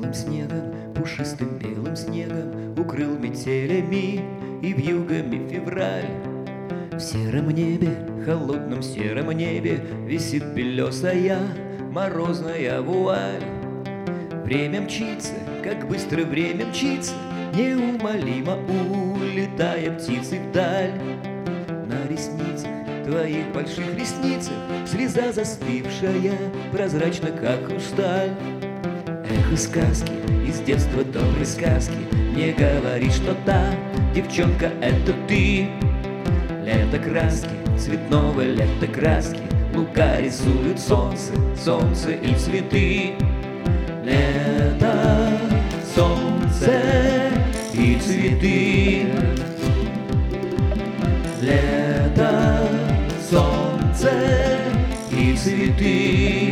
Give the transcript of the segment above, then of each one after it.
холодным снегом, пушистым белым снегом укрыл метелями и вьюгами февраль. В сером небе, холодном сером небе висит белесая морозная вуаль. Время мчится, как быстро время мчится, неумолимо улетая птицей вдаль. На ресницах, твоих больших ресницах, слеза застывшая, прозрачна, как хрусталь. Эхо сказки, из детства доброй сказки, не говори, что та девчонка — это ты. Лето краски, цветного лета краски, луга рисуют солнце, солнце и цветы. Лето, солнце и цветы. Лето, солнце и цветы.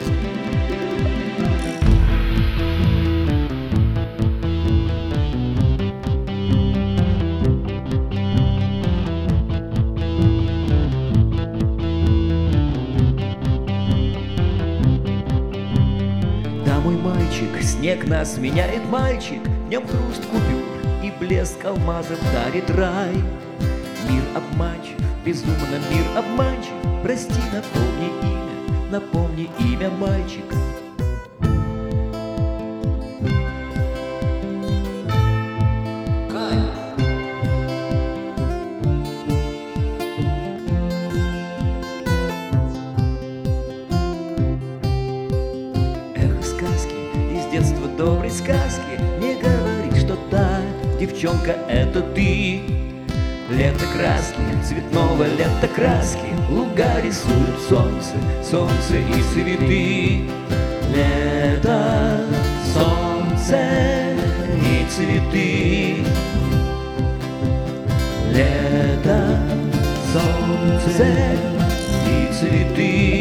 Мой мальчик, снег нас меняет, мальчик, в нем хруст купюр и блеск алмазов дарит рай. Мир обманчив, безумно мир обманчив, прости, напомни имя мальчика. Из детства доброй сказки, не говори, что та девчонка — это ты. Лето краски, цветного лета краски, луга рисуют солнце, солнце и цветы. Лето, солнце и цветы. Лето, солнце и цветы.